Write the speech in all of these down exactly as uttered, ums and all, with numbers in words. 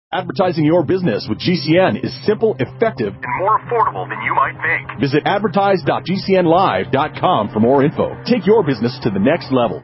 Advertising your business with G C N is simple, effective, and more affordable than you might think. Visit advertise dot g c n live dot com for more info. Take your business to the next level.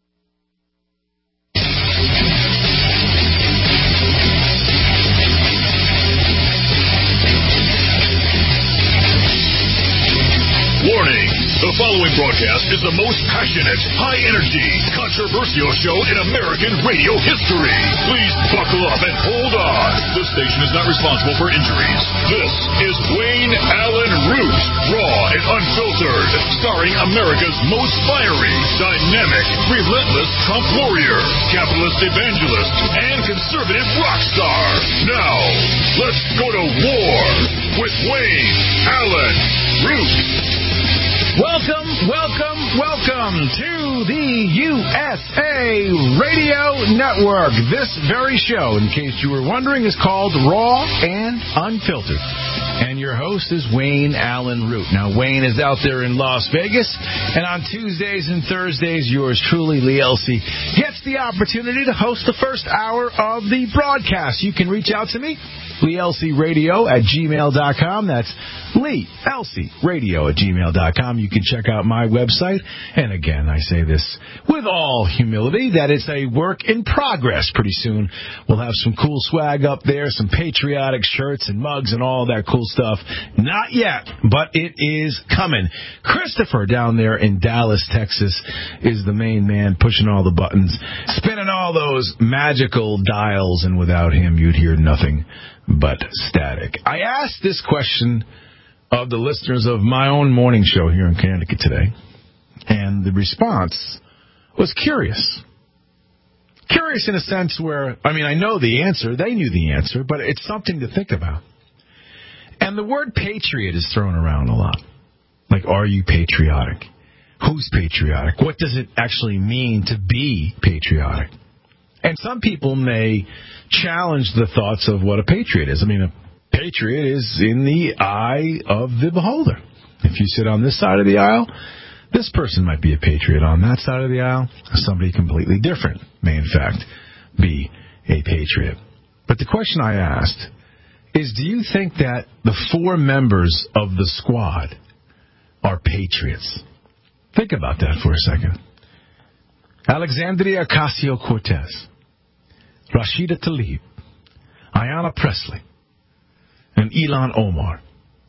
Warning! The following broadcast is the most passionate, high-energy, controversial show in American radio history. Please buckle up and hold on. This station is not responsible for injuries. This is Wayne Allen Root, raw and unfiltered, starring America's most fiery, dynamic, relentless Trump warrior, capitalist evangelist, and conservative rock star. Now, let's go to war with Wayne Allen Root. Welcome, welcome, welcome to the U S A Radio Network. This very show, in case you were wondering, is called Raw and Unfiltered. And your host is Wayne Allen Root. Now, Wayne is out there in Las Vegas, and on Tuesdays and Thursdays, yours truly, Lee Elsey, gets the opportunity to host the first hour of the broadcast. You can reach out to me, Lee Elsey Radio at gmail dot com. That's Lee Elsey Radio at gmail dot com. You can check out my website. And again, I say this with all humility, that it's a work in progress. Pretty soon, we'll have some cool swag up there, some patriotic shirts and mugs and all that cool stuff. Not yet, but it is coming. Christopher down there in Dallas, Texas, is the main man pushing all the buttons, spinning all those magical dials, and without him, you'd hear nothing but static. I asked this question of the listeners of my own morning show here in Connecticut today, and the response was curious. Curious in a sense where, I mean, I know the answer, they knew the answer, but it's something to think about. And the word patriot is thrown around a lot. Like, are you patriotic? Who's patriotic? What does it actually mean to be patriotic? And some people may challenge the thoughts of what a patriot is. I mean, a patriot is in the eye of the beholder. If you sit on this side of the aisle, this person might be a patriot. On that side of the aisle, somebody completely different may, in fact, be a patriot. But the question I asked is, do you think that the four members of the squad are patriots? Think about that for a second. Alexandria Ocasio-Cortez, Rashida Tlaib, Ayanna Pressley, and Ilhan Omar.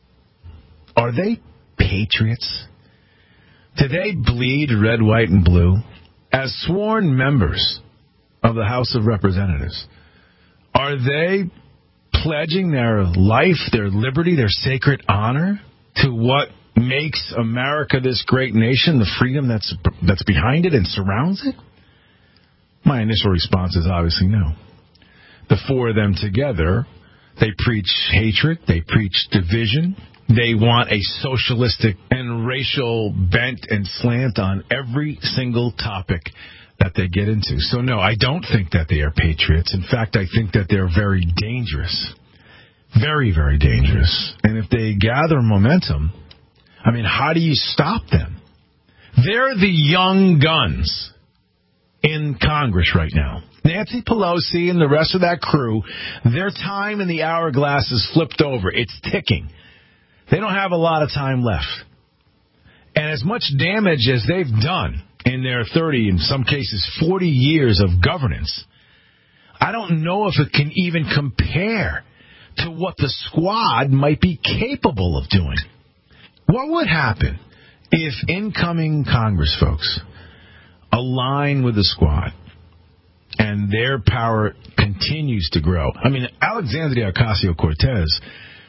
Are they patriots? Do they bleed red, white, and blue? As sworn members of the House of Representatives, are they pledging their life, their liberty, their sacred honor to what makes America this great nation, the freedom that's that's behind it and surrounds it? My initial response is obviously no. The four of them together, they preach hatred, they preach division, they want a socialistic and racial bent and slant on every single topic that they get into. So no, I don't think that they are patriots. In fact, I think that they're very dangerous. Very, very dangerous. And if they gather momentum, I mean, how do you stop them? They're the young guns in Congress right now. Nancy Pelosi and the rest of that crew, their time in the hourglass is flipped over. It's ticking. They don't have a lot of time left. And as much damage as they've done in their thirty, in some cases forty years of governance, I don't know if it can even compare to what the squad might be capable of doing. What would happen if incoming Congress folks align with the squad and their power continues to grow? I mean, Alexandria Ocasio-Cortez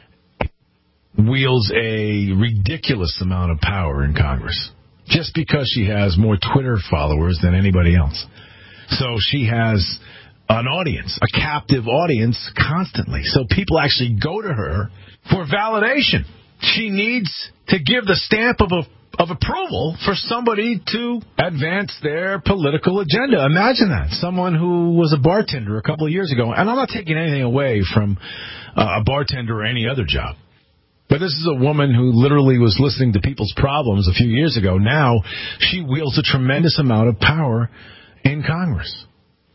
wields a ridiculous amount of power in Congress just because she has more Twitter followers than anybody else. So she has an audience, a captive audience constantly. So people actually go to her for validation. She needs to give the stamp of a, of approval for somebody to advance their political agenda. Imagine that. Someone who was a bartender a couple of years ago, and I'm not taking anything away from uh, a bartender or any other job, but this is a woman who literally was listening to people's problems a few years ago. Now she wields a tremendous amount of power in Congress.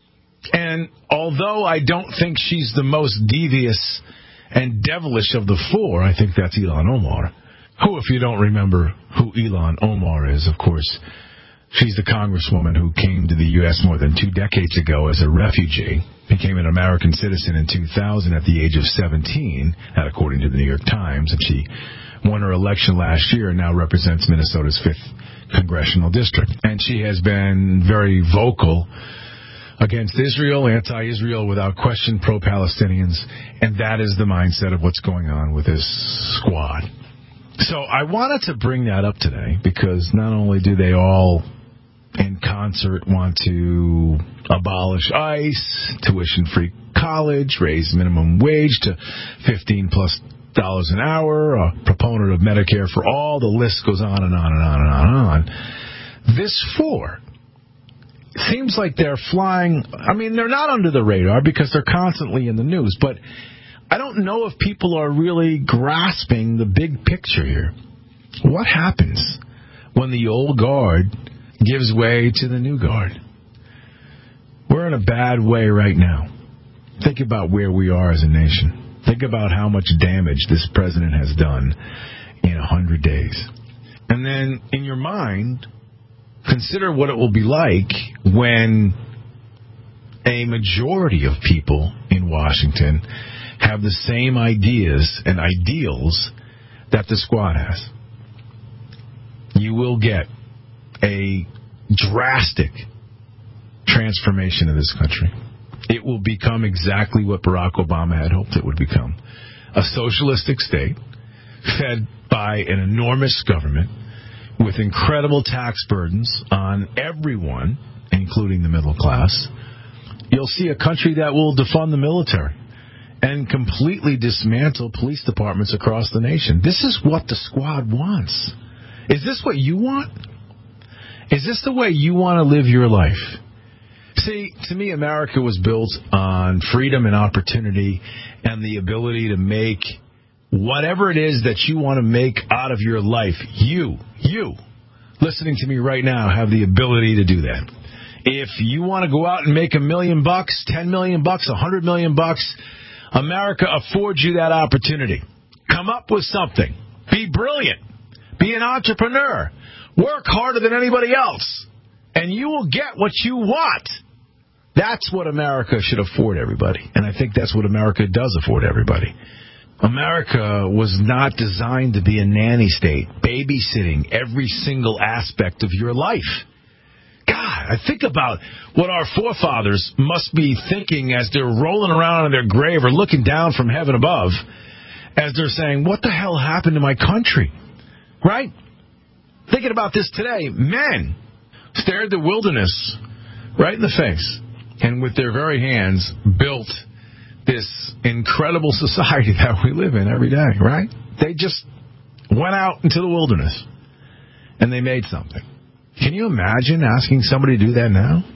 And although I don't think she's the most devious and devilish of the four, I think that's Ilhan Omar. Who, if you don't remember who Ilhan Omar is, of course, she's the congresswoman who came to the U S more than two decades ago as a refugee, became an American citizen in two thousand at the age of seventeen, that according to the New York Times, and she won her election last year and now represents Minnesota's fifth congressional district. And she has been very vocal against Israel, anti-Israel, without question, pro-Palestinians, and that is the mindset of what's going on with this squad. So I wanted to bring that up today because not only do they all in concert want to abolish ICE, tuition-free college, raise minimum wage to fifteen plus dollars an hour, a proponent of Medicare for all, the list goes on and on and on and on and on. This four seems like they're flying. I mean, they're not under the radar because they're constantly in the news, but I don't know if people are really grasping the big picture here. What happens when the old guard gives way to the new guard? We're in a bad way right now. Think about where we are as a nation. Think about how much damage this president has done in a hundred days. And then, in your mind, consider what it will be like when a majority of people in Washington have the same ideas and ideals that the squad has. You will get a drastic transformation of this country. It will become exactly what Barack Obama had hoped it would become. A socialistic state fed by an enormous government with incredible tax burdens on everyone, including the middle class. You'll see a country that will defund the military and completely dismantle police departments across the nation. This is what the squad wants. Is this what you want? Is this the way you want to live your life? See, to me, America was built on freedom and opportunity and the ability to make whatever it is that you want to make out of your life. You, you, listening to me right now, have the ability to do that. If you want to go out and make a million bucks, ten million bucks, a hundred million bucks, America affords you that opportunity. Come up with something. Be brilliant. Be an entrepreneur. Work harder than anybody else. And you will get what you want. That's what America should afford everybody. And I think that's what America does afford everybody. America was not designed to be a nanny state, babysitting every single aspect of your life. God, I think about what our forefathers must be thinking as they're rolling around in their grave or looking down from heaven above as they're saying, what the hell happened to my country? Right? Thinking about this today, men stared the wilderness right in the face and with their very hands built this incredible society that we live in every day, right? They just went out into the wilderness and they made something. Can you imagine asking somebody to do that now?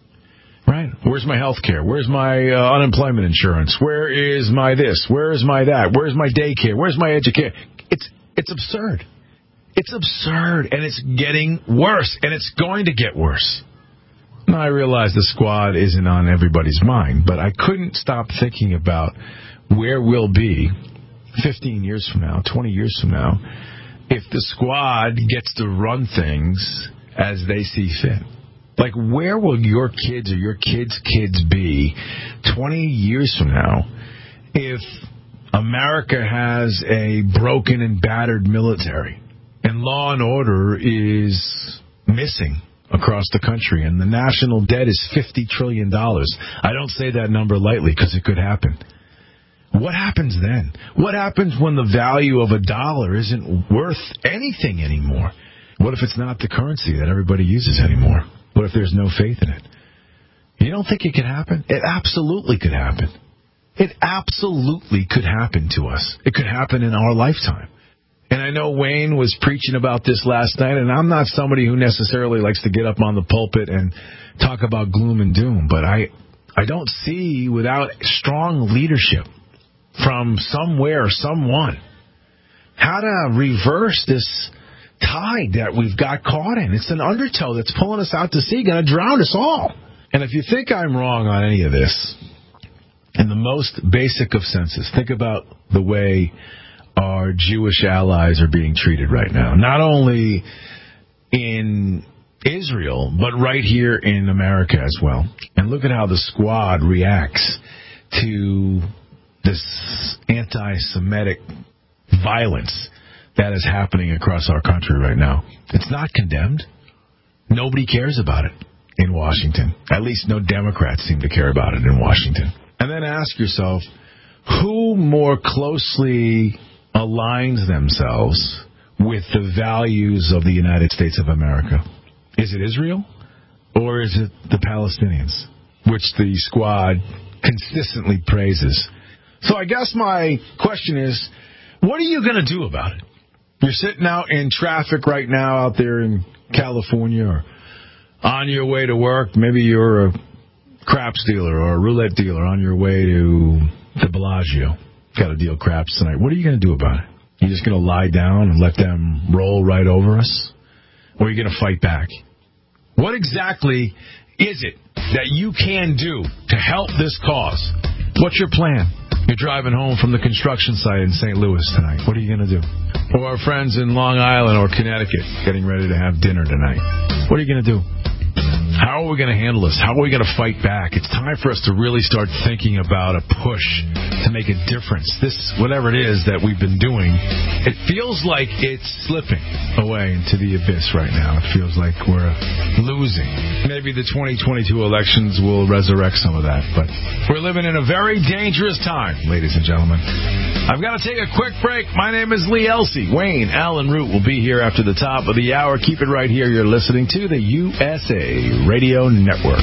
Right? Where's my health care? Where's my uh, unemployment insurance? Where is my this? Where is my that? Where's my daycare? Where's my education? It's it's absurd. It's absurd, and it's getting worse, and it's going to get worse. Now, I realize the squad isn't on everybody's mind, but I couldn't stop thinking about where we'll be fifteen years from now, twenty years from now, if the squad gets to run things as they see fit. Like, where will your kids or your kids' kids be twenty years from now if America has a broken and battered military and law and order is missing across the country and the national debt is fifty trillion dollars? I don't say that number lightly because it could happen. What happens then? What happens when the value of a dollar isn't worth anything anymore? What if it's not the currency that everybody uses anymore? What if there's no faith in it? You don't think it could happen? It absolutely could happen. It absolutely could happen to us. It could happen in our lifetime. And I know Wayne was preaching about this last night, and I'm not somebody who necessarily likes to get up on the pulpit and talk about gloom and doom, but I, I don't see, without strong leadership from somewhere or someone, how to reverse this tide that we've got caught in. It's an undertow that's pulling us out to sea, going to drown us all. And if you think I'm wrong on any of this, in the most basic of senses, think about the way our Jewish allies are being treated right now. Not only in Israel, but right here in America as well. And look at how the Squad reacts to this anti-Semitic violence that is happening across our country right now. It's not condemned. Nobody cares about it in Washington. At least no Democrats seem to care about it in Washington. And then ask yourself, who more closely aligns themselves with the values of the United States of America? Is it Israel or is it the Palestinians, which the Squad consistently praises? So I guess my question is, what are you going to do about it? You're sitting out in traffic right now out there in California or on your way to work. Maybe you're a craps dealer or a roulette dealer on your way to the Bellagio. Got to deal craps tonight. What are you going to do about it? You just going to lie down and let them roll right over us? Or are you going to fight back? What exactly is it that you can do to help this cause? What's your plan? You're driving home from the construction site in Saint Louis tonight. What are you going to do? Or our friends in Long Island or Connecticut getting ready to have dinner tonight. What are you going to do? How are we going to handle this? How are we going to fight back? It's time for us to really start thinking about a push to make a difference. This, whatever it is that we've been doing, it feels like it's slipping away into the abyss right now. It feels like we're losing. Maybe the twenty twenty-two elections will resurrect some of that, but we're living in a very dangerous time, ladies and gentlemen. I've got to take a quick break. My name is Lee Elsey. Wayne Allen Root will be here after the top of the hour. Keep it right here. You're listening to the U S A Radio Network.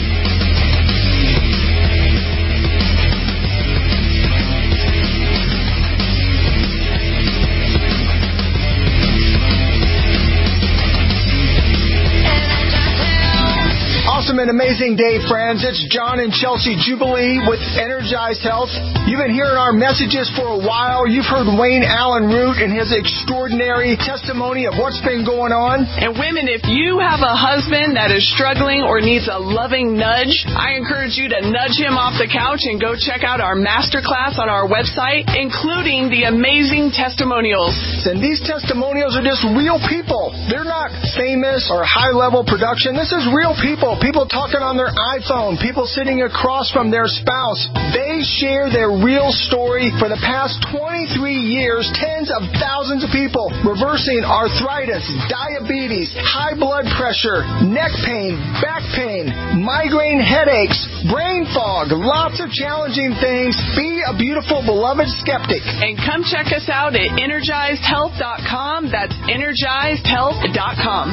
Awesome and amazing day, friends. It's John and Chelsea Jubilee with Energized Health. You've been hearing our messages for a while. You've heard Wayne Allen Root and his extraordinary testimony of what's been going on. And women, if you have a husband that is struggling or needs a loving nudge, I encourage you to nudge him off the couch and go check out our masterclass on our website, including the amazing testimonials. And these testimonials are just real people. They're not famous or high-level production. This is real people. People talking on their iPhone. People sitting across from their spouse. They share their real story. For the past twenty-three years, tens of thousands of people reversing arthritis, diabetes, high blood pressure, neck pain, back pain, migraine headaches, brain fog, lots of challenging things. Be a beautiful, beloved skeptic. And come check us out at energized health dot com. That's energized health dot com.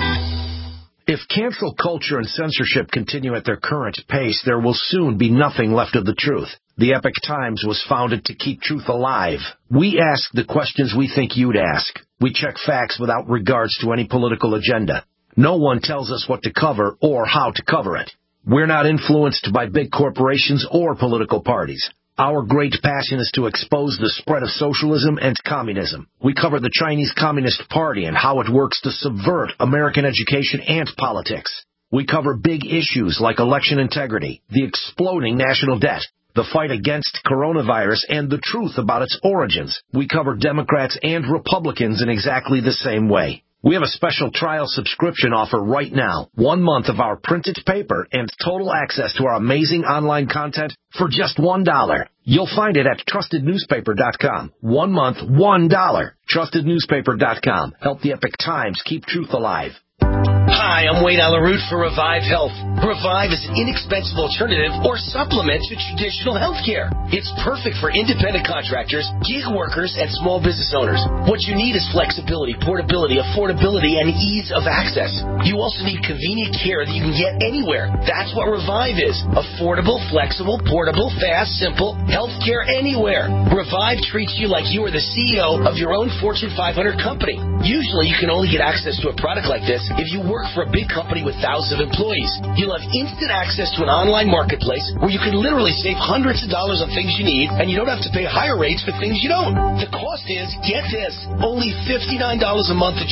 If cancel culture and censorship continue at their current pace, there will soon be nothing left of the truth. The Epoch Times was founded to keep truth alive. We ask the questions we think you'd ask. We check facts without regards to any political agenda. No one tells us what to cover or how to cover it. We're not influenced by big corporations or political parties. Our great passion is to expose the spread of socialism and communism. We cover the Chinese Communist Party and how it works to subvert American education and politics. We cover big issues like election integrity, the exploding national debt, the fight against coronavirus, and the truth about its origins. We cover Democrats and Republicans in exactly the same way. We have a special trial subscription offer right now. One month of our printed paper and total access to our amazing online content for just one dollar. You'll find it at trusted newspaper dot com. One month, one dollar. trusted newspaper dot com. Help the Epoch Times keep truth alive. Hi, I'm Wayne Allen Root for Revive Health. Revive is an inexpensive alternative or supplement to traditional health care. It's perfect for independent contractors, gig workers, and small business owners. What you need is flexibility, portability, affordability, and ease of access. You also need convenient care that you can get anywhere. That's what Revive is. Affordable, flexible, portable, fast, simple health care anywhere. Revive treats you like you are the C E O of your own Fortune five hundred company. Usually, you can only get access to a product like this if you work for a big company with thousands of employees. You'll have instant access to an online marketplace where you can literally save hundreds of dollars on things you need, and you don't have to pay higher rates for things you don't. The cost is, get this, only fifty-nine dollars a month to join.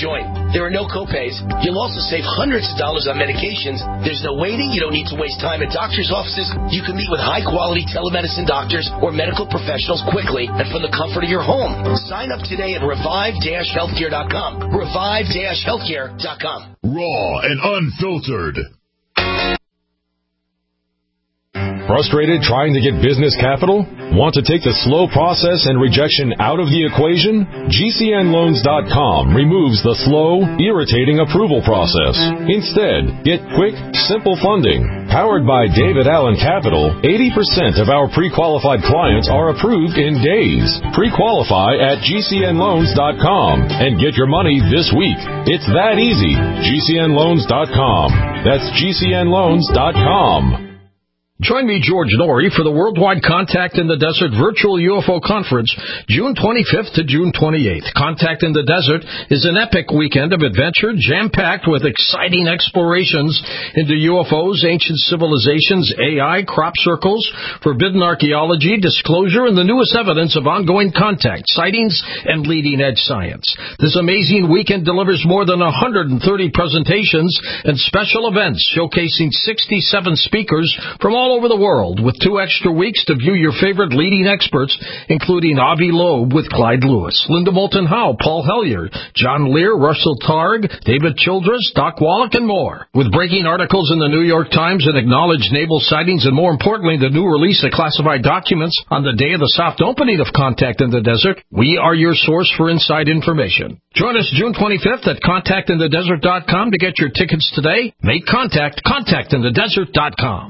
There are no copays. You'll also save hundreds of dollars on medications. There's no waiting. You don't need to waste time at doctor's offices. You can meet with high-quality telemedicine doctors or medical professionals quickly and from the comfort of your home. Sign up today at revive dash healthcare dot com. revive dash healthcare dot com. Raw and unfiltered. Frustrated trying to get business capital? Want to take the slow process and rejection out of the equation? G C N loans dot com removes the slow, irritating approval process. Instead, get quick, simple funding. Powered by David Allen Capital, eighty percent of our pre-qualified clients are approved in days. Pre-qualify at G C N loans dot com and get your money this week. It's that easy. G C N loans dot com. That's G C N loans dot com. Join me, George Norrie, for the Worldwide Contact in the Desert Virtual U F O Conference, June twenty-fifth to June twenty-eighth. Contact in the Desert is an epic weekend of adventure, jam-packed with exciting explorations into U F Os, ancient civilizations, A I, crop circles, forbidden archaeology, disclosure, and the newest evidence of ongoing contact, sightings, and leading-edge science. This amazing weekend delivers more than one hundred thirty presentations and special events showcasing sixty-seven speakers from all over the world, with two extra weeks to view your favorite leading experts, including Avi Loeb with Clyde Lewis, Linda Moulton Howe, Paul Hellyer, John Lear, Russell Targ, David Childress, Doc Wallach, and more. With breaking articles in the New York Times and acknowledged naval sightings, and more importantly, the new release of classified documents on the day of the soft opening of Contact in the Desert, we are your source for inside information. Join us June twenty-fifth at contact in the desert dot com to get your tickets today. Make contact, contact in the desert dot com.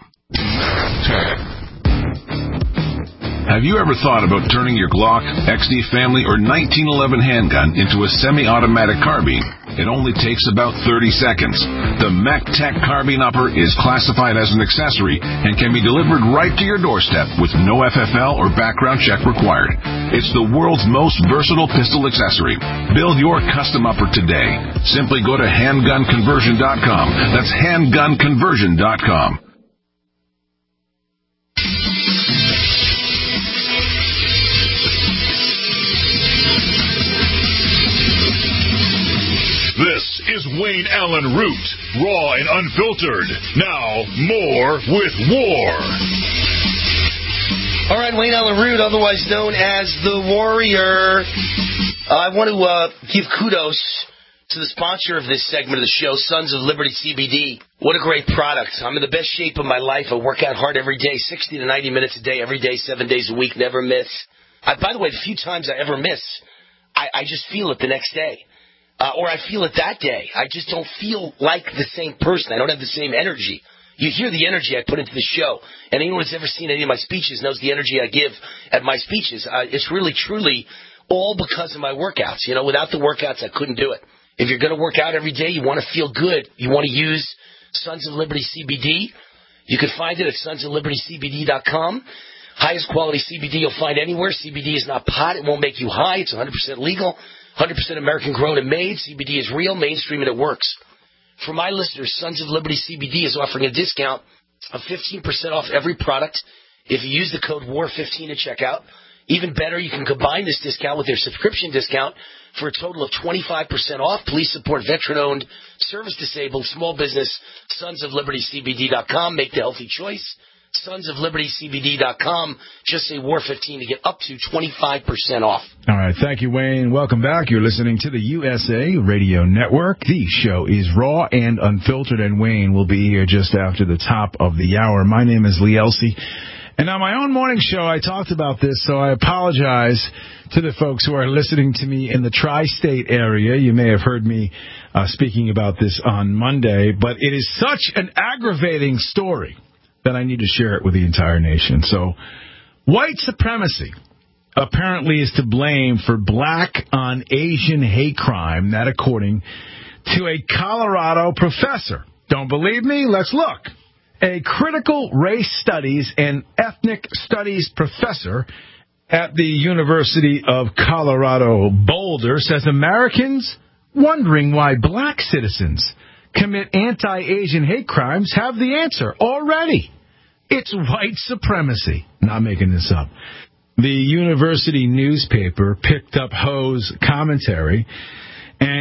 Have you ever thought about turning your Glock, X D Family, or nineteen eleven handgun into a semi-automatic carbine? It only takes about thirty seconds. The MacTech Carbine Upper is classified as an accessory and can be delivered right to your doorstep with no F F L or background check required. It's the world's most versatile pistol accessory. Build your custom upper today. Simply go to handgun conversion dot com. That's handgun conversion dot com. This is Wayne Allen Root, raw and unfiltered. Now, more with War. All right, Wayne Allen Root, otherwise known as The Warrior. Uh, I want to uh, give kudos to the sponsor of this segment of the show, Sons of Liberty C B D. What a great product. I'm in the best shape of my life. I work out hard every day, sixty to ninety minutes a day, every day, seven days a week, never miss. I, by the way, the few times I ever miss, I, I just feel it the next day. Uh, or I feel it that day. I just don't feel like the same person. I don't have the same energy. You hear the energy I put into the show, and anyone who's ever seen any of my speeches knows the energy I give at my speeches. Uh, it's really, truly all because of my workouts. You know, without the workouts, I couldn't do it. If you're going to work out every day, you want to feel good. You want to use Sons of Liberty C B D. You can find it at sons of liberty c b d dot com. Highest quality C B D you'll find anywhere. C B D is not pot. It won't make you high. It's one hundred percent legal. one hundred percent American grown and made. C B D is real, mainstream, and it works. For my listeners, Sons of Liberty C B D is offering a discount of fifteen percent off every product if you use the code W A R fifteen at checkout. Even better, you can combine this discount with their subscription discount for a total of twenty-five percent off. Please support veteran-owned, service-disabled, small business, sons of liberty c b d dot com. Make the healthy choice. sons of liberty c b d dot com. Just say W A R fifteen to get up to twenty-five percent off. All right. Thank you, Wayne. Welcome back. You're listening to the U S A Radio Network. The show is Raw and Unfiltered, and Wayne will be here just after the top of the hour. My name is Lee Elsey. And on my own morning show, I talked about this, so I apologize to the folks who are listening to me in the tri-state area. You may have heard me uh, speaking about this on Monday, but it is such an aggravating story that I need to share it with the entire nation. So, white supremacy apparently is to blame for black on Asian hate crime, that according to a Colorado professor. Don't believe me? Let's look. A critical race studies and ethnic studies professor at the University of Colorado Boulder says Americans wondering why black citizens commit anti-Asian hate crimes have the answer already. It's white supremacy. Not making this up. The university newspaper picked up Ho's commentary, and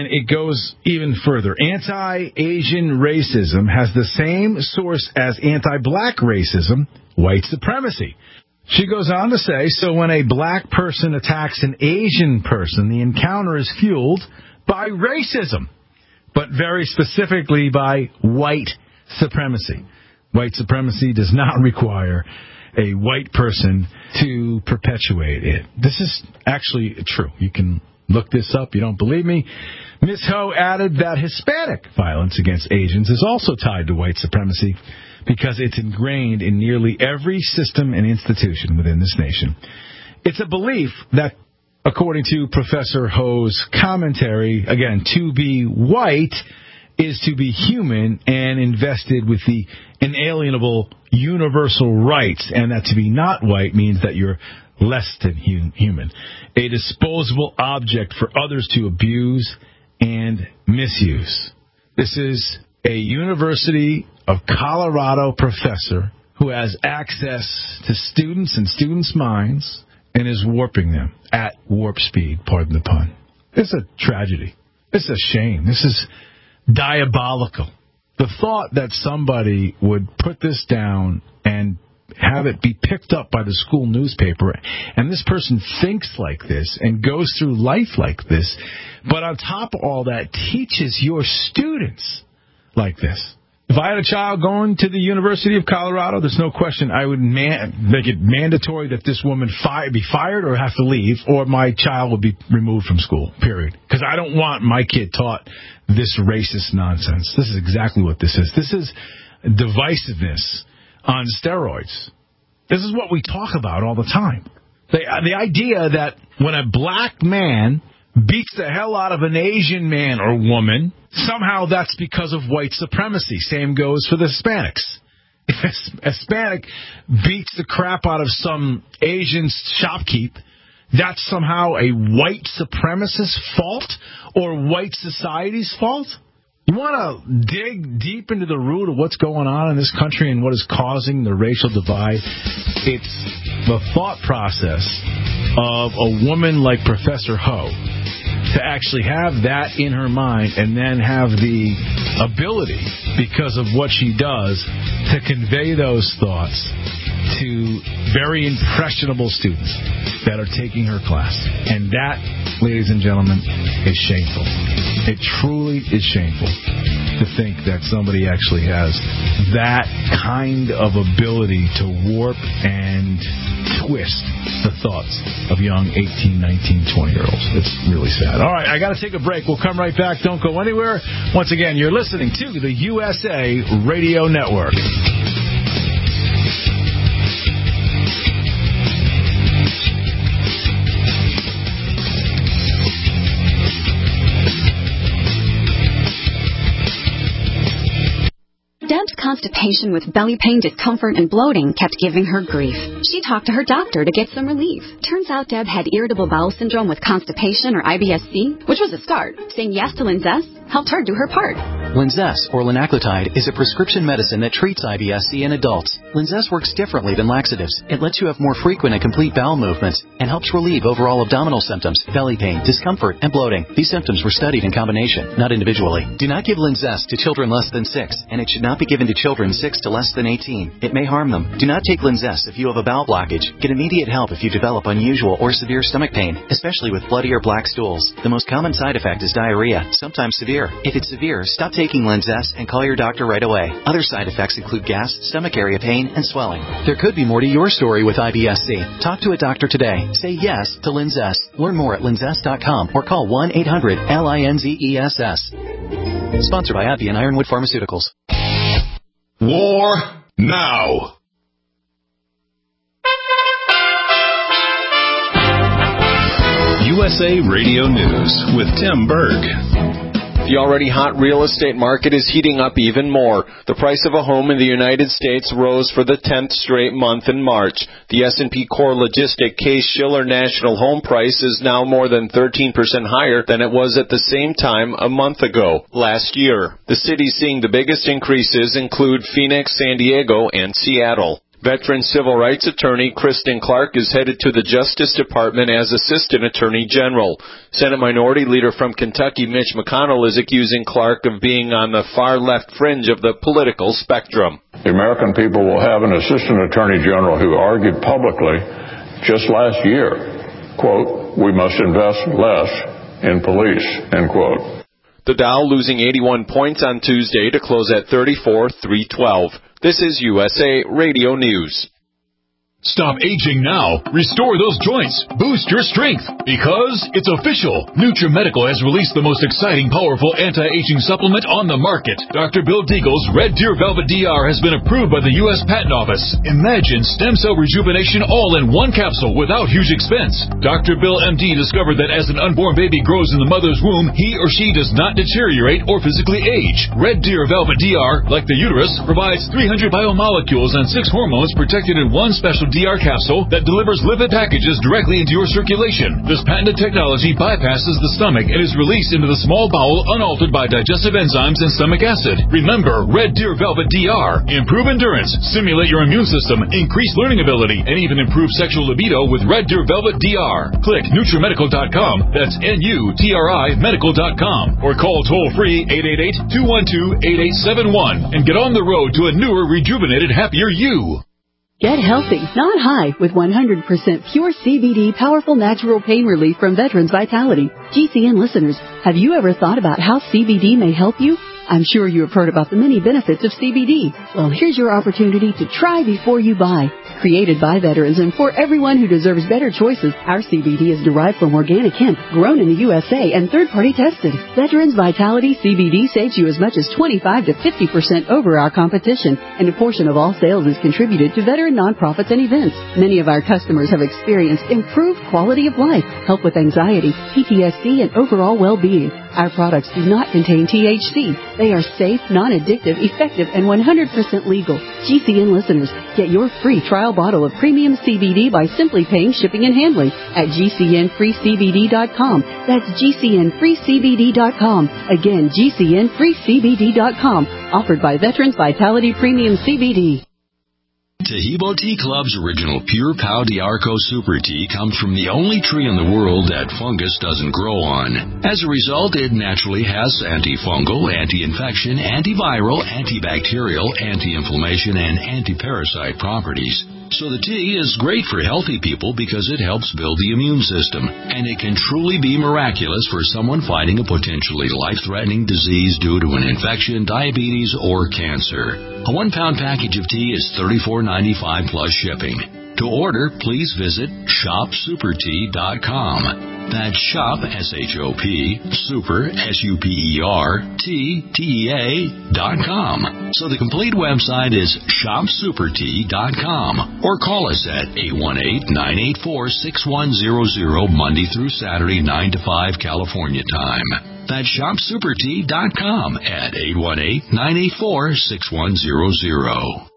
And it goes even further. Anti-Asian racism has the same source as anti-black racism, white supremacy. She goes on to say, so when a black person attacks an Asian person, the encounter is fueled by racism, but very specifically by white supremacy. White supremacy does not require a white person to perpetuate it. This is actually true. You can look this up. You don't believe me? Miz Ho added that Hispanic violence against Asians is also tied to white supremacy because it's ingrained in nearly every system and institution within this nation. It's a belief that, according to Professor Ho's commentary, again, to be white is to be human and invested with the inalienable universal rights, and that to be not white means that you're less than human, a disposable object for others to abuse and misuse. This is a University of Colorado professor who has access to students and students' minds and is warping them at warp speed, pardon the pun. It's a tragedy. It's a shame. This is diabolical. The thought that somebody would put this down and have it be picked up by the school newspaper, and this person thinks like this and goes through life like this, but on top of all that, teaches your students like this. If I had a child going to the University of Colorado, there's no question I would man- make it mandatory that this woman fi- be fired or have to leave, or my child would be removed from school, period. Because I don't want my kid taught this racist nonsense. This is exactly what this is. This is divisiveness on steroids. This is what we talk about all the time. The, the idea that when a black man beats the hell out of an Asian man or woman, somehow that's because of white supremacy. Same goes for the Hispanics. If a Hispanic beats the crap out of some Asian shopkeep, that's somehow a white supremacist fault or white society's fault? You want to dig deep into the root of what's going on in this country and what is causing the racial divide? It's the thought process of a woman like Professor Ho to actually have that in her mind and then have the ability, because of what she does, to convey those thoughts to very impressionable students that are taking her class. And that, ladies and gentlemen, is shameful. It truly is shameful to think that somebody actually has that kind of ability to warp and twist the thoughts of young eighteen, nineteen, twenty-year-olds. It's really sad. All right, I got to take a break. We'll come right back. Don't go anywhere. Once again, you're listening to the U S A Radio Network. Deb's constipation with belly pain, discomfort, and bloating kept giving her grief. She talked to her doctor to get some relief. Turns out Deb had irritable bowel syndrome with constipation, or I B S C, which was a start. Saying yes to Linzess helped her do her part. Linzess, or linaclotide, is a prescription medicine that treats I B S C in adults. Linzess works differently than laxatives. It lets you have more frequent and complete bowel movements and helps relieve overall abdominal symptoms, belly pain, discomfort, and bloating. These symptoms were studied in combination, not individually. Do not give Linzess to children less than six, and it should not be given to children six to less than eighteen. It may harm them. Do not take Linzess if you have a bowel blockage. Get immediate help if you develop unusual or severe stomach pain, especially with bloody or black stools. The most common side effect is diarrhea, sometimes severe. If it's severe, stop taking Linzess and call your doctor right away. Other side effects include gas, stomach area pain, and swelling. There could be more to your story with I B S C. Talk to a doctor today. Say yes to Linzess. Learn more at linzess dot com or call one eight hundred L I N Z E S S. Sponsored by AbbVie and Ironwood Pharmaceuticals. War now. U S A Radio News with Tim Berg. The already hot real estate market is heating up even more. The price of a home in the United States rose for the tenth straight month in March. The S and P Core Logistic Case-Shiller National Home Price is now more than thirteen percent higher than it was at the same time a month ago, last year. The cities seeing the biggest increases include Phoenix, San Diego, and Seattle. Veteran civil rights attorney Kristen Clark is headed to the Justice Department as Assistant Attorney General. Senate Minority Leader from Kentucky, Mitch McConnell, is accusing Clark of being on the far left fringe of the political spectrum. The American people will have an Assistant Attorney General who argued publicly just last year, quote, "We must invest less in police," end quote. The Dow losing eighty-one points on Tuesday to close at thirty-four three twelve. This is U S A Radio News. Stop aging now. Restore those joints. Boost your strength. Because it's official. NutriMedical has released the most exciting, powerful anti-aging supplement on the market. Doctor Bill Deagle's Red Deer Velvet D R has been approved by the U S Patent Office. Imagine stem cell rejuvenation all in one capsule without huge expense. Doctor Bill M D discovered that as an unborn baby grows in the mother's womb, he or she does not deteriorate or physically age. Red Deer Velvet D R, like the uterus, provides three hundred biomolecules and six hormones protected in one special D R capsule that delivers lipid packages directly into your circulation. This patented technology bypasses the stomach and is released into the small bowel unaltered by digestive enzymes and stomach acid. Remember, Red Deer Velvet D R. Improve endurance, stimulate your immune system, increase learning ability, and even improve sexual libido with Red Deer Velvet D R. Click NutriMedical dot com, that's N U T R I medical dot com, or call toll-free eight eight eight, two one two, eight eight seven one and get on the road to a newer, rejuvenated, happier you. Get healthy, not high, with one hundred percent pure C B D powerful natural pain relief from Veterans Vitality. G C N listeners, have you ever thought about how C B D may help you? I'm sure you have heard about the many benefits of C B D. Well, here's your opportunity to try before you buy. Created by veterans and for everyone who deserves better choices, our C B D is derived from organic hemp, grown in the U S A and third-party tested. Veterans Vitality C B D saves you as much as twenty-five to fifty percent over our competition, and a portion of all sales is contributed to veteran nonprofits and events. Many of our customers have experienced improved quality of life, help with anxiety, P T S D, and overall well-being. Our products do not contain T H C. They are safe, non-addictive, effective, and one hundred percent legal. G C N listeners, get your free trial bottle of premium C B D by simply paying shipping and handling at G C N free C B D dot com. That's G C N free C B D dot com. Again, G C N free C B D dot com. Offered by Veterans Vitality Premium C B D. Tahibo Tea Club's original Pure Pau D'Arco Super Tea comes from the only tree in the world that fungus doesn't grow on. As a result, it naturally has antifungal, anti-infection, antiviral, antibacterial, anti-inflammation, and anti-parasite properties. So the tea is great for healthy people because it helps build the immune system, and it can truly be miraculous for someone fighting a potentially life-threatening disease due to an infection, diabetes, or cancer. A one-pound package of tea is thirty-four ninety-five plus shipping. To order, please visit shop super tea dot com. That's shop, S H O P, super, S U P E R, T, T E A, dot com. So the complete website is shop super tea dot com. Or call us at eight one eight, nine eight four, six one zero zero, Monday through Saturday, nine to five, California time. That's shop super tea dot com at eight one eight, nine eight four, six one zero zero.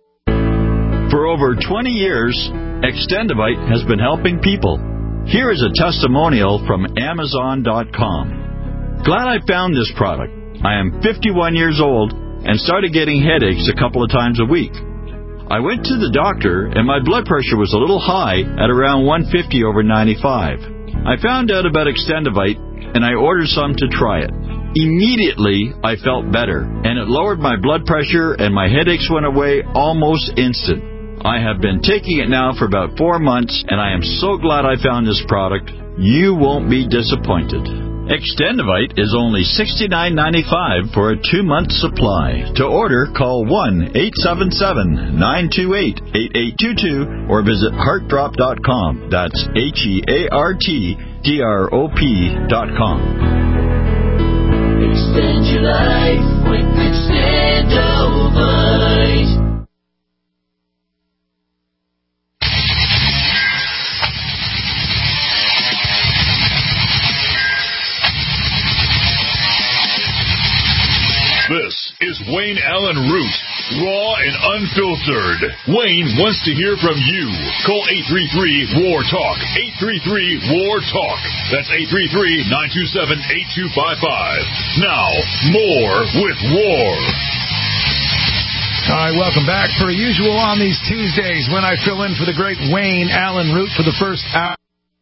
For over twenty years, Extendivite has been helping people. Here is a testimonial from Amazon dot com. Glad I found this product. I am fifty-one years old and started getting headaches a couple of times a week. I went to the doctor and my blood pressure was a little high at around one fifty over ninety-five. I found out about Extendivite and I ordered some to try it. Immediately, I felt better, and it lowered my blood pressure and my headaches went away almost instant. I have been taking it now for about four months, and I am so glad I found this product. You won't be disappointed. Extendivite is only sixty-nine ninety-five for a two-month supply. To order, call one eight seven seven, nine two eight, eight eight two two or visit heart drop dot com. That's H E A R T D R O P dot com. Extend your life with Extendivite. This is Wayne Allen Root, raw and unfiltered. Wayne wants to hear from you. Call eight three three, W A R, TALK, eight three three, W A R, TALK. That's eight three three, nine two seven, eight two five five. Now, more with W A R. All right, welcome back. Per usual on these Tuesdays when I fill in for the great Wayne Allen Root for the first hour.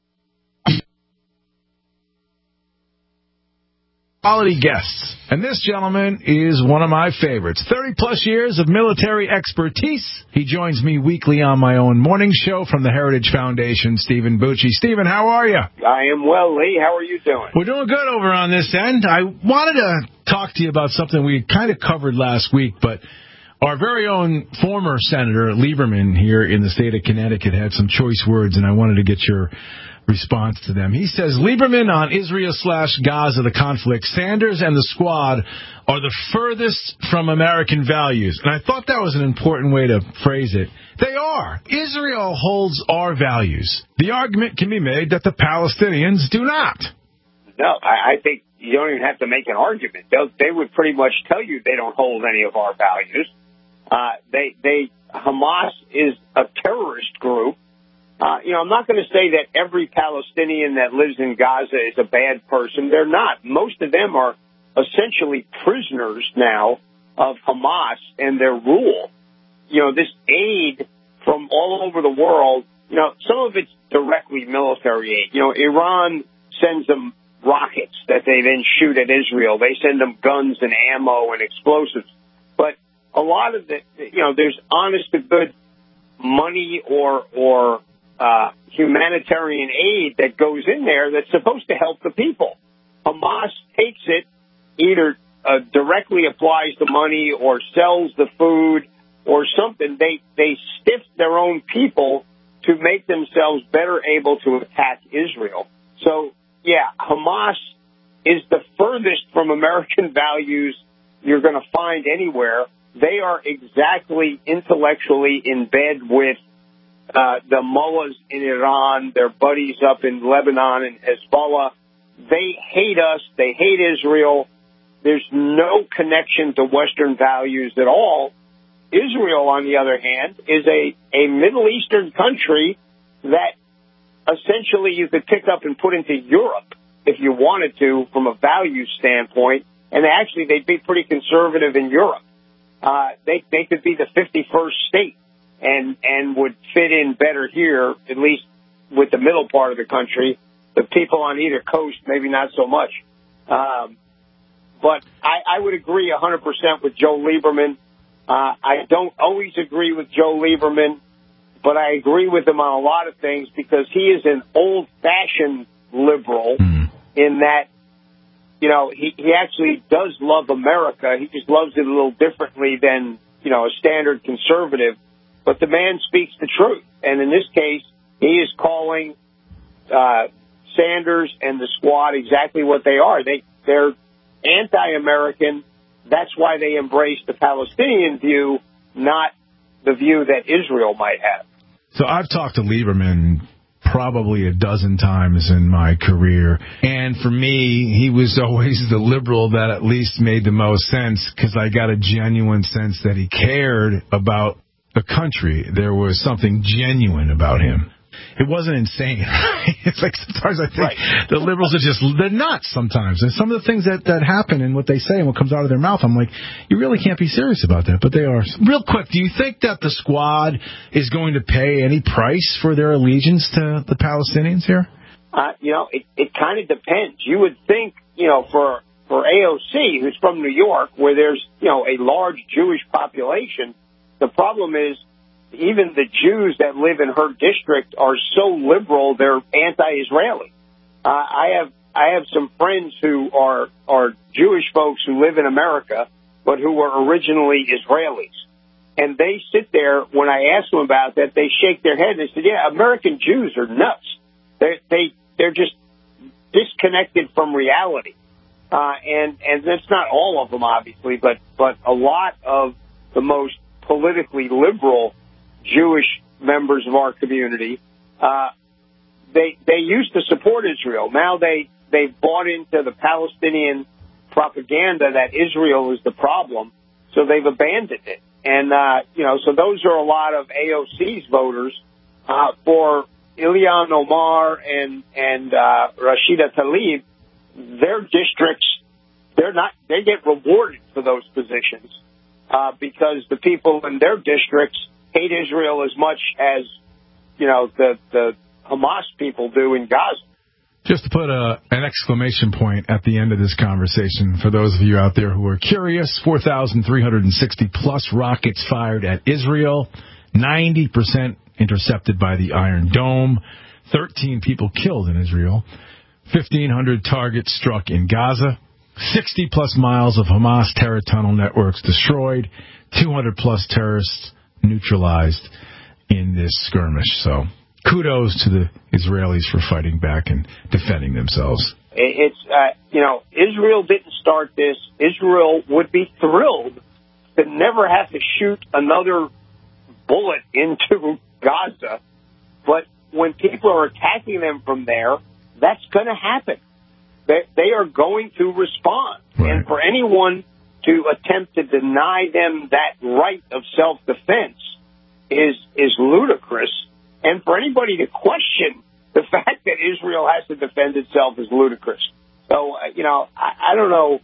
Quality guests. And this gentleman is one of my favorites. thirty-plus years of military expertise. He joins me weekly on my own morning show from the Heritage Foundation, Stephen Bucci. Stephen, how are you? I am well, Lee. How are you doing? We're doing good over on this end. I wanted to talk to you about something we kind of covered last week, but our very own former Senator Lieberman here in the state of Connecticut had some choice words, and I wanted to get your response to them. He says, Lieberman on Israel slash Gaza, the conflict, Sanders and the squad are the furthest from American values. And I thought that was an important way to phrase it. They are. Israel holds our values. The argument can be made that the Palestinians do not. No, I, I think you don't even have to make an argument. They'll, they would pretty much tell you they don't hold any of our values. Uh, they, they, Hamas is a terrorist group. Uh, you know, I'm not going to say that every Palestinian that lives in Gaza is a bad person. They're not. Most of them are essentially prisoners now of Hamas and their rule. You know, this aid from all over the world, you know, some of it's directly military aid. You know, Iran sends them rockets that they then shoot at Israel. They send them guns and ammo and explosives. But a lot of the, you know, there's honest to good money or, or, Uh, humanitarian aid that goes in there that's supposed to help the people. Hamas takes it, either uh, directly applies the money or sells the food or something. They they stiff their own people to make themselves better able to attack Israel. So, yeah, Hamas is the furthest from American values you're going to find anywhere. They are exactly intellectually in bed with Uh, the mullahs in Iran, their buddies up in Lebanon and Hezbollah. They hate us. They hate Israel. There's no connection to Western values at all. Israel, on the other hand, is a, a Middle Eastern country that essentially you could pick up and put into Europe if you wanted to from a value standpoint. And actually, they'd be pretty conservative in Europe. Uh, they, they could be the fifty-first state. And, and would fit in better here, at least with the middle part of the country. The people on either coast, maybe not so much. Um, but I, I would agree one hundred percent with Joe Lieberman. Uh, I don't always agree with Joe Lieberman, but I agree with him on a lot of things because he is an old-fashioned liberal mm. in that, you know, he, he actually does love America. He just loves it a little differently than, you know, a standard conservative. But the man speaks the truth. And in this case, he is calling uh, Sanders and the squad exactly what they are. They, they're anti-American. That's why they embrace the Palestinian view, not the view that Israel might have. So I've talked to Lieberman probably a dozen times in my career. And for me, he was always the liberal that at least made the most sense because I got a genuine sense that he cared about the country. There was something genuine about him. It wasn't insane. It's like sometimes I think right. the liberals are just, they're nuts sometimes. And some of the things that, that happen and what they say and what comes out of their mouth, I'm like, you really can't be serious about that. But they are. Real quick, do you think that the squad is going to pay any price for their allegiance to the Palestinians here? Uh, you know, it, it kind of depends. You would think, you know, for, for A O C, who's from New York, where there's, you know, a large Jewish population, the problem is even the Jews that live in her district are so liberal, they're anti-Israeli. Uh, I have I have some friends who are, are Jewish folks who live in America, but who were originally Israelis. And they sit there, when I ask them about that, they shake their head and they say, yeah, American Jews are nuts. They're, they, they're just disconnected from reality. Uh, and, and that's not all of them, obviously, but, but a lot of the most politically liberal Jewish members of our community, uh, they they used to support Israel. Now they they bought into the Palestinian propaganda that Israel is the problem, so they've abandoned it. And uh, you know, so those are a lot of A O C's voters. Uh, for Ilhan Omar and and uh, Rashida Tlaib, their districts, they're not they get rewarded for those positions. uh, because the people in their districts hate Israel as much as, you know, the, the Hamas people do in Gaza. Just to put a, an exclamation point at the end of this conversation, for those of you out there who are curious, four thousand three hundred sixty plus rockets fired at Israel, ninety percent intercepted by the Iron Dome, thirteen people killed in Israel, fifteen hundred targets struck in Gaza, sixty plus miles of Hamas terror tunnel networks destroyed, two hundred plus terrorists neutralized in this skirmish. So kudos to the Israelis for fighting back and defending themselves. It's, uh, you know, Israel didn't start this. Israel would be thrilled to never have to shoot another bullet into Gaza. But when people are attacking them from there, that's going to happen. They, they are going to respond. Right. And for anyone to attempt to deny them that right of self-defense is is ludicrous. And for anybody to question the fact that Israel has to defend itself is ludicrous. So, uh, you know, I, I don't know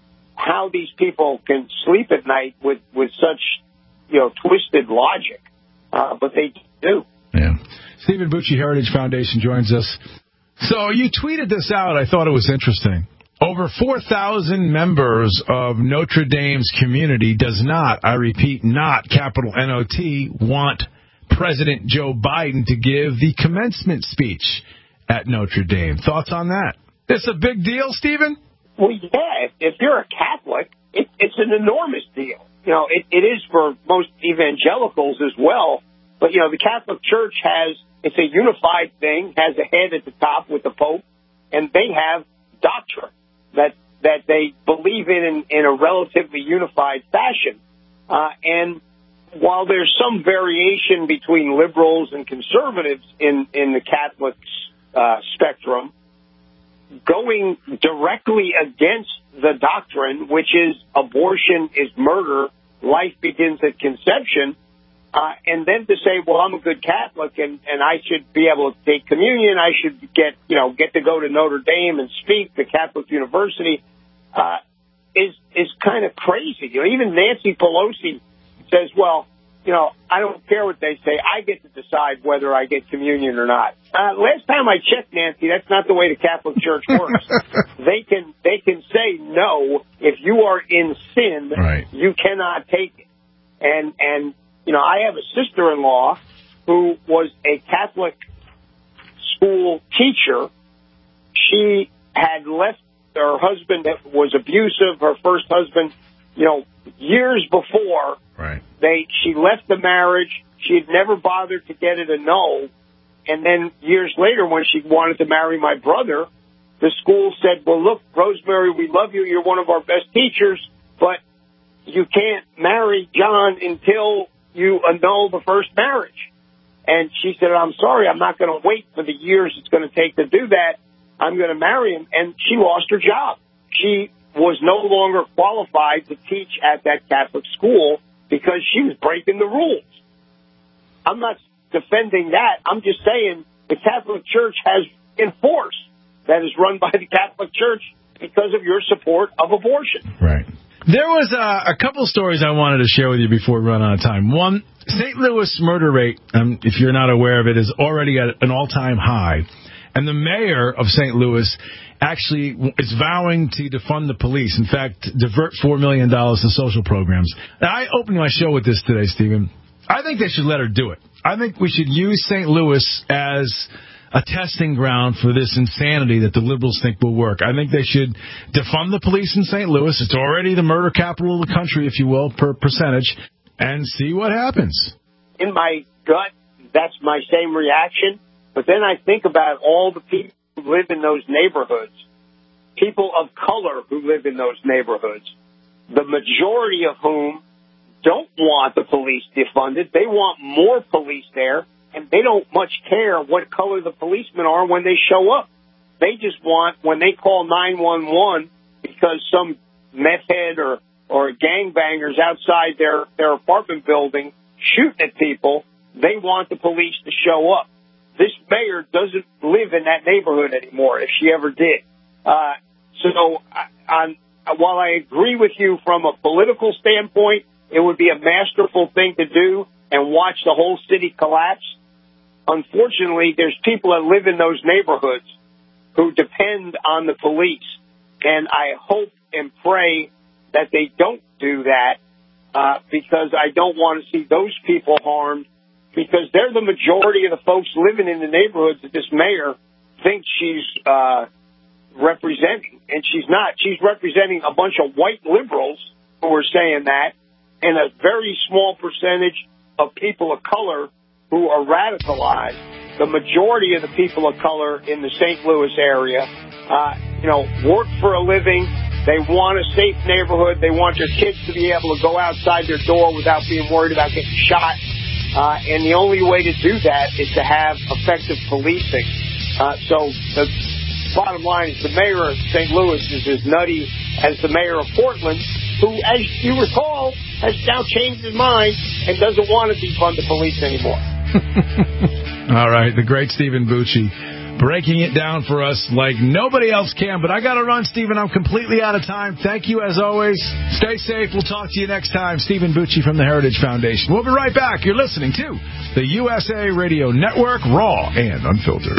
how these people can sleep at night with, with such, you know, twisted logic, uh, but they do. Yeah. Stephen Bucci, Heritage Foundation, joins us. So you tweeted this out. I thought it was interesting. Over four thousand members of Notre Dame's community does not, I repeat, not, capital N O T, want President Joe Biden to give the commencement speech at Notre Dame. Thoughts on that? It's a big deal, Stephen? Well, yeah. If, if you're a Catholic, it, it's an enormous deal. You know, it, it is for most evangelicals as well. But, you know, the Catholic Church has, it's a unified thing, has a head at the top with the Pope, and they have doctrine that that they believe in in, in a relatively unified fashion. Uh, and while there's some variation between liberals and conservatives in, in the Catholic uh, spectrum, going directly against the doctrine, which is abortion is murder, life begins at conception, uh, and then to say, well, I'm a good Catholic and, and I should be able to take communion, I should get, you know, get to go to Notre Dame and speak, the Catholic University, uh, is, is kind of crazy. You know, even Nancy Pelosi says, well, you know, I don't care what they say. I get to decide whether I get communion or not. Uh, last time I checked, Nancy, that's not the way the Catholic Church works. they can they can say no if you are in sin. Right. You cannot take it. And and you know, I have a sister-in-law who was a Catholic school teacher. She had left her husband that was abusive, her first husband, you know, years before. Right. They she left the marriage. She had never bothered to get it annulled. And then years later, when she wanted to marry my brother, the school said, well, look, Rosemary, we love you. You're one of our best teachers, but you can't marry John until you annul the first marriage. And she said, I'm sorry, I'm not going to wait for the years it's going to take to do that. I'm going to marry him. And she lost her job. She was no longer qualified to teach at that Catholic school because she was breaking the rules. I'm not defending that. I'm just saying the Catholic Church has enforced that is run by the Catholic Church because of your support of abortion. Right. There was a, a couple stories I wanted to share with you before we run out of time. One, Saint Louis murder rate, um, if you're not aware of it, is already at an all-time high. And the mayor of Saint Louis actually is vowing to defund the police. In fact, divert four million dollars to social programs. Now, I opened my show with this today, Stephen. I think they should let her do it. I think we should use Saint Louis as a testing ground for this insanity that the liberals think will work. I think they should defund the police in Saint Louis. It's already the murder capital of the country, if you will, per percentage, and see what happens. In my gut, that's my same reaction. But then I think about all the people who live in those neighborhoods, people of color who live in those neighborhoods, the majority of whom don't want the police defunded. They want more police there, and they don't much care what color the policemen are when they show up. They just want, when they call nine one one because some meth head or, or gangbangers outside their, their apartment building shooting at people, they want the police to show up. This mayor doesn't live in that neighborhood anymore, if she ever did. Uh, so on, while I agree with you from a political standpoint, it would be a masterful thing to do and watch the whole city collapse. Unfortunately, there's people that live in those neighborhoods who depend on the police, and I hope and pray that they don't do that uh, because I don't want to see those people harmed, because they're the majority of the folks living in the neighborhoods that this mayor thinks she's uh, representing, and she's not. She's representing a bunch of white liberals who are saying that, and a very small percentage of people of color who are radicalized. The majority of the people of color in the Saint Louis area, uh, you know, work for a living. They want a safe neighborhood. They want their kids to be able to go outside their door without being worried about getting shot. Uh, and the only way to do that is to have effective policing. Uh, so the bottom line is the mayor of Saint Louis is as nutty as the mayor of Portland, who, as you recall, has now changed his mind and doesn't want to defund the police anymore. All right, the great Stephen Bucci breaking it down for us like nobody else can. But I got to run, Stephen. I'm completely out of time. Thank you, as always. Stay safe. We'll talk to you next time. Stephen Bucci from the Heritage Foundation. We'll be right back. You're listening to the U S A Radio Network, raw and unfiltered.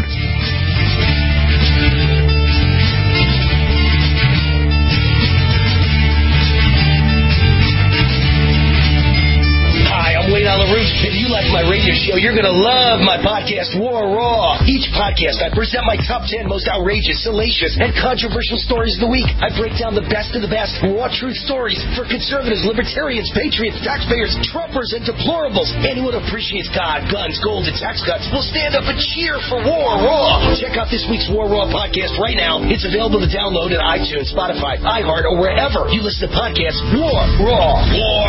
Wayne Allyn Root. If you like my radio show, you're going to love my podcast, War Raw. Each podcast, I present my top ten most outrageous, salacious, and controversial stories of the week. I break down the best of the best raw truth stories for conservatives, libertarians, patriots, taxpayers, Trumpers, and deplorables. Anyone who appreciates God, guns, gold, and tax cuts will stand up and cheer for War Raw. Check out this week's War Raw podcast right now. It's available to download at iTunes, Spotify, iHeart, or wherever you listen to podcasts. War Raw. War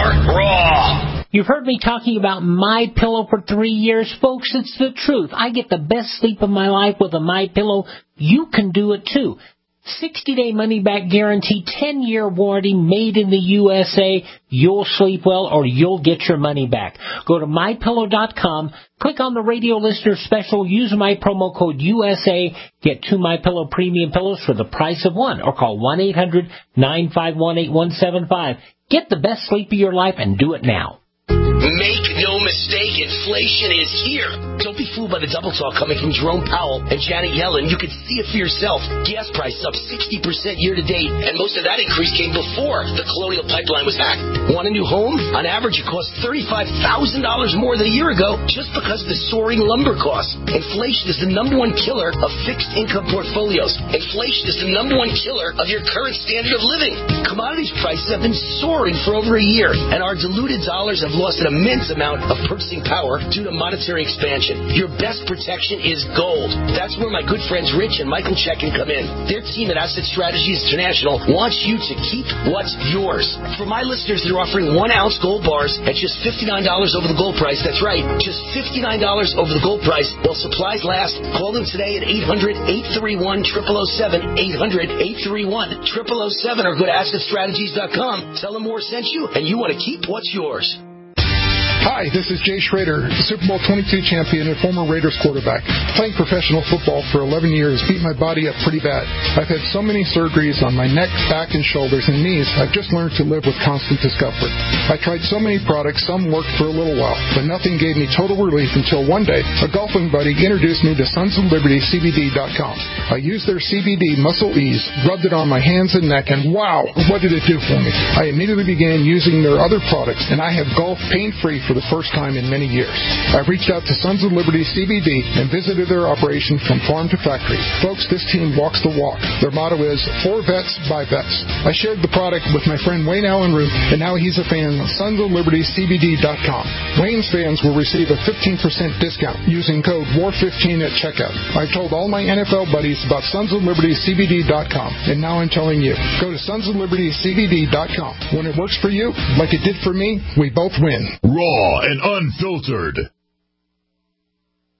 Raw. You've heard me talking about MyPillow for three years. Folks, it's the truth. I get the best sleep of my life with a MyPillow. You can do it too. sixty-day money-back guarantee, ten-year warranty, made in the U S A. You'll sleep well or you'll get your money back. Go to my pillow dot com, click on the radio listener special, use my promo code U S A, get two MyPillow premium pillows for the price of one, or call one eight hundred nine five one eight one seven five. Get the best sleep of your life and do it now. Make no mistake, inflation is here. Don't be fooled by the double talk coming from Jerome Powell and Janet Yellen. You can see it for yourself. Gas prices up sixty percent year to date, and most of that increase came before the Colonial Pipeline was hacked. Want a new home? On average, it costs thirty-five thousand dollars more than a year ago just because of the soaring lumber costs. Inflation is the number one killer of fixed income portfolios. Inflation is the number one killer of your current standard of living. Commodities prices have been soaring for over a year, and our diluted dollars have lost an immense amount of purchasing power due to monetary expansion. Your best protection is gold. That's where my good friends Rich and Michael Checkin come in. Their team at Asset Strategies International wants you to keep what's yours. For my listeners, they're offering one-ounce gold bars at just fifty-nine dollars over the gold price. That's right, just fifty-nine dollars over the gold price while supplies last. Call them today at eight hundred eight three one zero zero zero seven, eight hundred eight three one zero zero zero seven, or go to asset strategies dot com. Tell them Moore sent you, and you want to keep what's yours. Hi, this is Jay Schrader, Super Bowl twenty-two champion and former Raiders quarterback. Playing professional football for eleven years beat my body up pretty bad. I've had so many surgeries on my neck, back, and shoulders and knees, I've just learned to live with constant discomfort. I tried so many products, some worked for a little while, but nothing gave me total relief until one day a golfing buddy introduced me to Sons of Liberty C B D dot com. I used their C B D Muscle Ease, rubbed it on my hands and neck, and wow, what did it do for me? I immediately began using their other products, and I have golfed pain-free for the first time in many years. I reached out to Sons of Liberty C B D and visited their operation from farm to factory. Folks, this team walks the walk. Their motto is, for vets, by vets. I shared the product with my friend Wayne Allyn Root, and now he's a fan of Sons of Liberty C B D dot com. Wayne's fans will receive a fifteen percent discount using code war fifteen at checkout. I've told all my N F L buddies about Sons of Liberty C B D dot com, and now I'm telling you. Go to Sons of Liberty C B D dot com. When it works for you, like it did for me, we both win. Raw and unfiltered.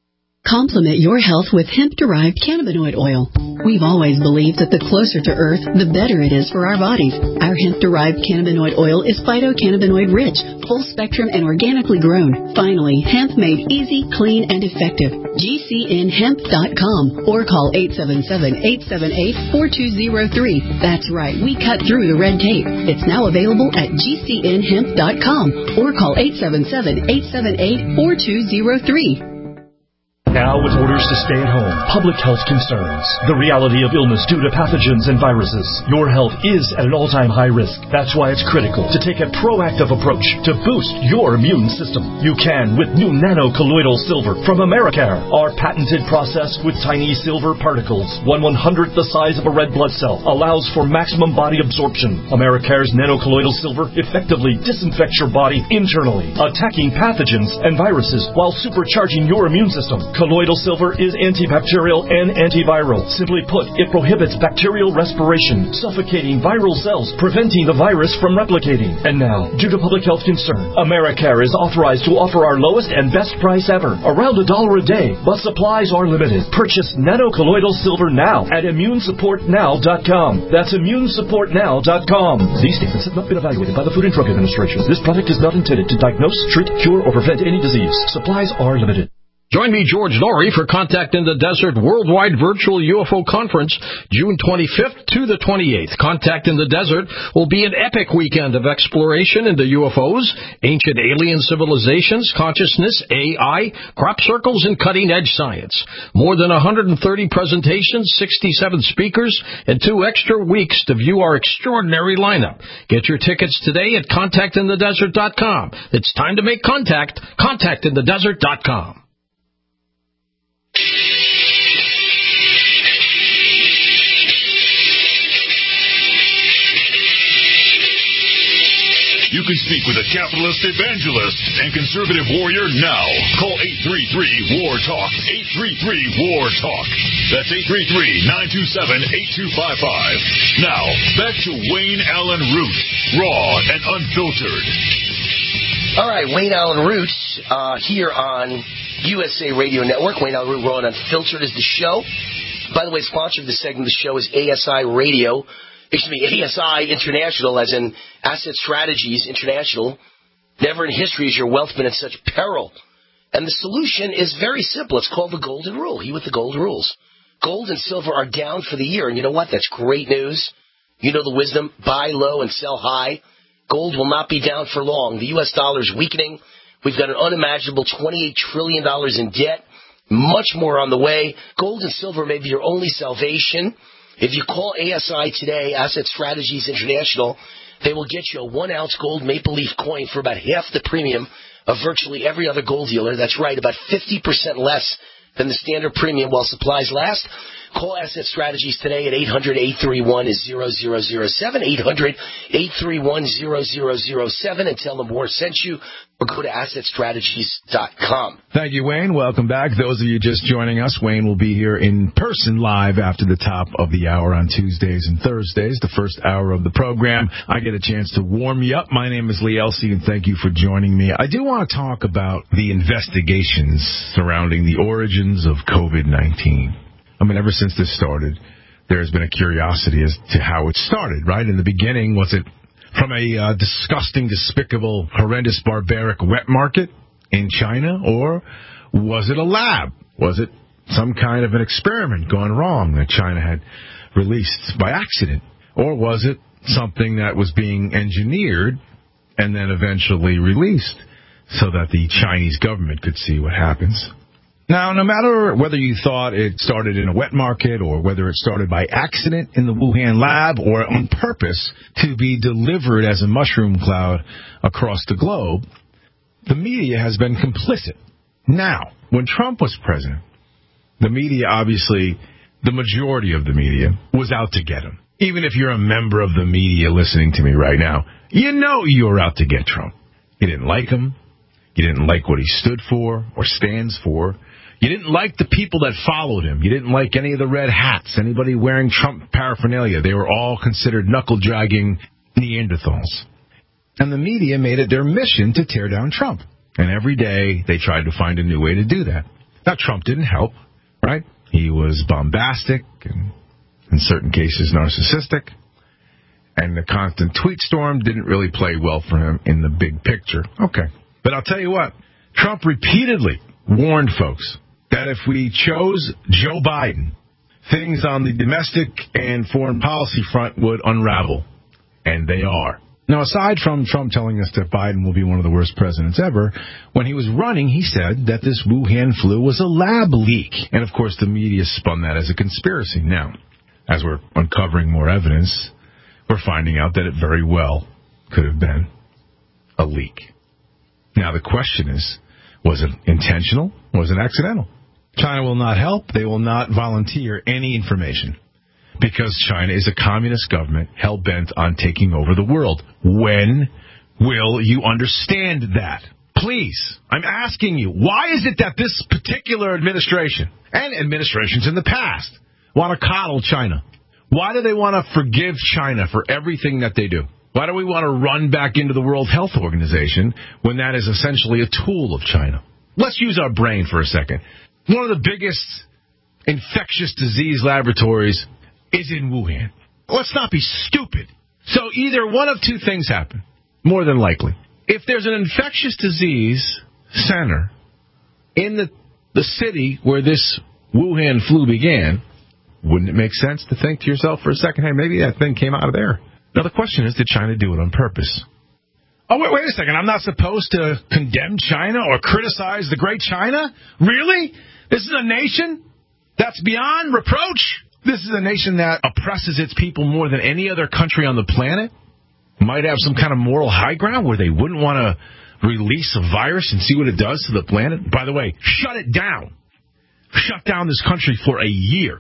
Complement your health with hemp-derived cannabinoid oil. We've always believed that the closer to Earth, the better it is for our bodies. Our hemp-derived cannabinoid oil is phytocannabinoid-rich, full-spectrum, and organically grown. Finally, hemp made easy, clean, and effective. G C N hemp dot com or call eight seven seven, eight seven eight, four two zero three. That's right, we cut through the red tape. It's now available at G C N hemp dot com or call eight seven seven, eight seven eight, four two zero three. Now with orders to stay at home, public health concerns, the reality of illness due to pathogens and viruses, your health is at an all-time high risk. That's why it's critical to take a proactive approach to boost your immune system. You can with new nano-colloidal silver from Americare, our patented process with tiny silver particles, one one-hundredth the size of a red blood cell, allows for maximum body absorption. Americare's nano-colloidal silver effectively disinfects your body internally, attacking pathogens and viruses while supercharging your immune system. Colloidal silver is antibacterial and antiviral. Simply put, it prohibits bacterial respiration, suffocating viral cells, preventing the virus from replicating. And now, due to public health concern, Americare is authorized to offer our lowest and best price ever, around a dollar a day, but supplies are limited. Purchase nano-colloidal silver now at immune support now dot com. That's immune support now dot com. These statements have not been evaluated by the Food and Drug Administration. This product is not intended to diagnose, treat, cure, or prevent any disease. Supplies are limited. Join me, George Norrie, for Contact in the Desert Worldwide Virtual U F O Conference, June twenty-fifth to the twenty-eighth. Contact in the Desert will be an epic weekend of exploration into U F Os, ancient alien civilizations, consciousness, A I, crop circles, and cutting-edge science. More than one hundred thirty presentations, sixty-seven speakers, and two extra weeks to view our extraordinary lineup. Get your tickets today at contact in the desert dot com. It's time to make contact. contact in the desert dot com. You can speak with a capitalist evangelist and conservative warrior now. Call eight three three, W A R, TALK. eight three three, W A R, TALK. That's eight three three, nine two seven, eight two five five. Now, back to Wayne Allen Root, raw and unfiltered. All right, Wayne Allen Root uh, here on U S A Radio Network. Wayne Allen Root, raw and unfiltered is the show. By the way, sponsor of this segment of the show is A S I Radio. Excuse me, A S I International, as in Asset Strategies International. Never in history has your wealth been in such peril. And the solution is very simple. It's called the Golden Rule. He with the Gold Rules. Gold and silver are down for the year. And you know what? That's great news. You know the wisdom. Buy low and sell high. Gold will not be down for long. The U S dollar is weakening. We've got an unimaginable twenty-eight trillion dollars in debt. Much more on the way. Gold and silver may be your only salvation. If you call A S I today, Asset Strategies International, they will get you a one-ounce gold maple leaf coin for about half the premium of virtually every other gold dealer. That's right, about fifty percent less than the standard premium while supplies last. Call Asset Strategies today at eight hundred, eight three one, zero zero zero seven, eight hundred, eight three one, zero zero zero seven, and tell them War sent you, or go to asset strategies dot com. Thank you, Wayne. Welcome back. Those of you just joining us, Wayne will be here in person live after the top of the hour on Tuesdays and Thursdays, the first hour of the program. I get a chance to warm you up. My name is Lee Elsey, and thank you for joining me. I do want to talk about the investigations surrounding the origins of COVID nineteen. I mean, ever since this started, there has been a curiosity as to how it started, right? In the beginning, was it from a uh, disgusting, despicable, horrendous, barbaric wet market in China, or was it a lab? Was it some kind of an experiment gone wrong that China had released by accident? Or was it something that was being engineered and then eventually released so that the Chinese government could see what happens? Now, no matter whether you thought it started in a wet market or whether it started by accident in the Wuhan lab or on purpose to be delivered as a mushroom cloud across the globe, the media has been complicit. Now, when Trump was president, the media, obviously, the majority of the media, was out to get him. Even if you're a member of the media listening to me right now, you know you're out to get Trump. You didn't like him. You didn't like what he stood for or stands for. You didn't like the people that followed him. You didn't like any of the red hats, anybody wearing Trump paraphernalia. They were all considered knuckle-dragging Neanderthals. And the media made it their mission to tear down Trump. And every day they tried to find a new way to do that. Now, Trump didn't help, right? He was bombastic and, in certain cases, narcissistic. And the constant tweet storm didn't really play well for him in the big picture. Okay. But I'll tell you what, Trump repeatedly warned folks that if we chose Joe Biden, things on the domestic and foreign policy front would unravel. And they are. Now, aside from Trump telling us that Biden will be one of the worst presidents ever, when he was running, he said that this Wuhan flu was a lab leak. And, of course, the media spun that as a conspiracy. Now, as we're uncovering more evidence, we're finding out that it very well could have been a leak. Now, the question is, was it intentional? Was it accidental? China will not help. They will not volunteer any information because China is a communist government hell-bent on taking over the world. When will you understand that? Please, I'm asking you, why is it that this particular administration and administrations in the past want to coddle China? Why do they want to forgive China for everything that they do? Why do we want to run back into the World Health Organization when that is essentially a tool of China? Let's use our brain for a second. One of the biggest infectious disease laboratories is in Wuhan. Let's not be stupid. So either one of two things happen, more than likely. If there's an infectious disease center in the, the city where this Wuhan flu began, wouldn't it make sense to think to yourself for a second, hey, maybe that thing came out of there? Now, the question is, did China do it on purpose? Oh, wait, wait a second. I'm not supposed to condemn China or criticize the great China? Really? This is a nation that's beyond reproach? This is a nation that oppresses its people more than any other country on the planet? Might have some kind of moral high ground where they wouldn't want to release a virus and see what it does to the planet? By the way, shut it down. Shut down this country for a year.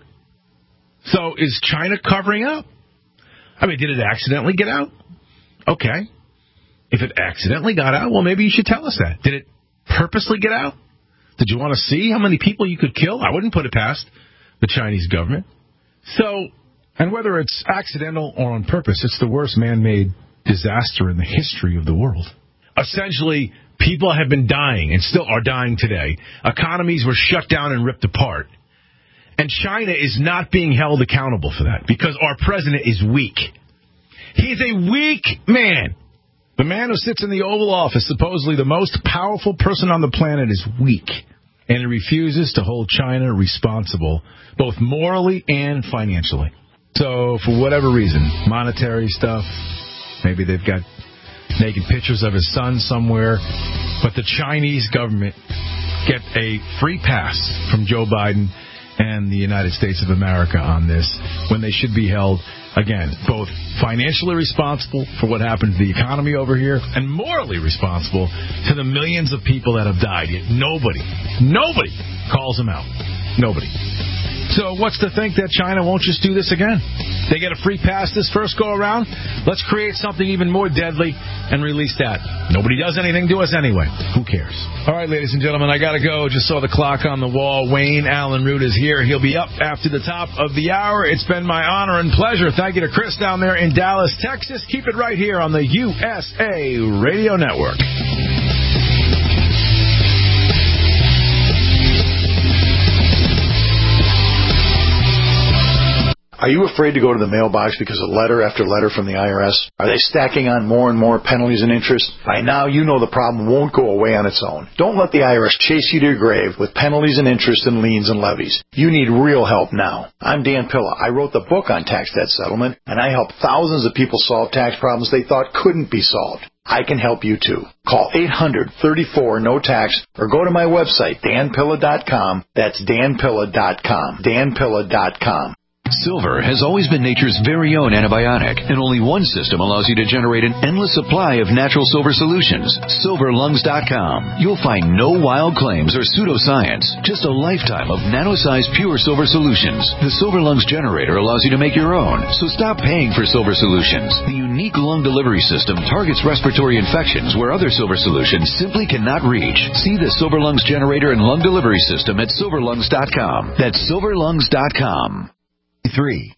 So is China covering up? I mean, did it accidentally get out? Okay. If it accidentally got out, well, maybe you should tell us that. Did it purposely get out? Did you want to see how many people you could kill? I wouldn't put it past the Chinese government. So, and whether it's accidental or on purpose, it's the worst man-made disaster in the history of the world. Essentially, people have been dying and still are dying today. Economies were shut down and ripped apart. And China is not being held accountable for that because our president is weak. He's a weak man. The man who sits in the Oval Office, supposedly the most powerful person on the planet, is weak. And he refuses to hold China responsible, both morally and financially. So, for whatever reason, monetary stuff, maybe they've got naked pictures of his son somewhere, but the Chinese government get a free pass from Joe Biden and the United States of America on this, when they should be held, again, both financially responsible for what happened to the economy over here and morally responsible to the millions of people that have died. Yet nobody, nobody calls them out. Nobody. So what's to think that China won't just do this again? They get a free pass this first go around. Let's create something even more deadly and release that. Nobody does anything to us anyway. Who cares? All right, ladies and gentlemen, I got to go. Just saw the clock on the wall. Wayne Allen Root is here. He'll be up after the top of the hour. It's been my honor and pleasure. Thank you to Chris down there in Dallas, Texas. Keep it right here on the U S A Radio Network. Are you afraid to go to the mailbox because of letter after letter from the I R S? Are they stacking on more and more penalties and interest? By now, you know the problem won't go away on its own. Don't let the I R S chase you to your grave with penalties and interest and liens and levies. You need real help now. I'm Dan Pilla. I wrote the book on tax debt settlement, and I help thousands of people solve tax problems they thought couldn't be solved. I can help you too. Call eight hundred, thirty-four, no tax or go to my website, dan pilla dot com. That's dan pilla dot com. dan pilla dot com. Silver has always been nature's very own antibiotic, and only one system allows you to generate an endless supply of natural silver solutions. silver lungs dot com. You'll find no wild claims or pseudoscience, just a lifetime of nano-sized pure silver solutions. The Silver Lungs generator allows you to make your own, so stop paying for silver solutions. The unique lung delivery system targets respiratory infections where other silver solutions simply cannot reach. See the Silver Lungs generator and lung delivery system at silver lungs dot com. That's silver lungs dot com. Three.